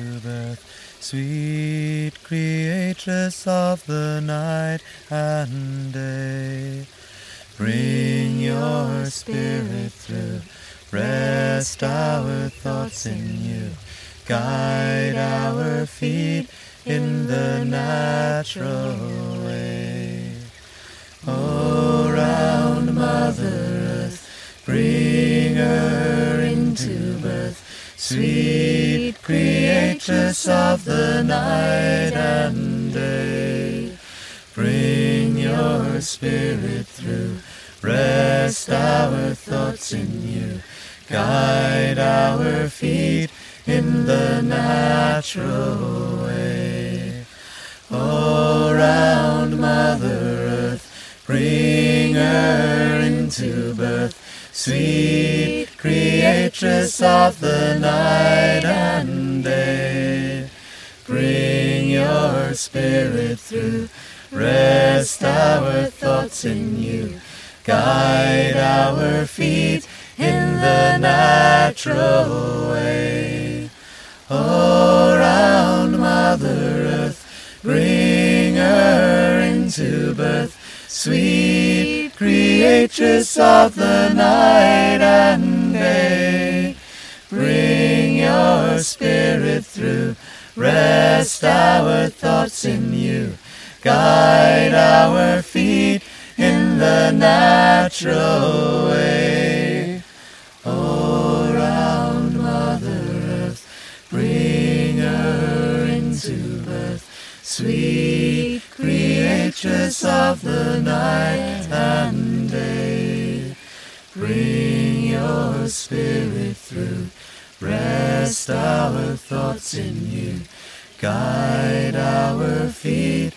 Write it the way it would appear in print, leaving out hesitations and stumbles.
into birth. Sweet creatress of the night and day, bring your spirit through, rest our thoughts in you, guide our feet in the natural way. O round Mother Earth, bring her into birth, sweet creatress of the night and day. Bring your spirit through, rest our thoughts in you, guide our feet in the natural way. O round Mother Earth, bring her into birth, sweet creatress of the night and day. Bring your spirit through, rest our thoughts in you, guide our feet in the natural way. O round Mother Earth, bring her into birth, sweet creatress of the night and day. Bring your spirit through, rest our thoughts in you, guide our feet in the natural way. O round Mother Earth, bring her into birth, sweet creatress of the night and day. Bring your spirit through, rest our thoughts in you, guide our feet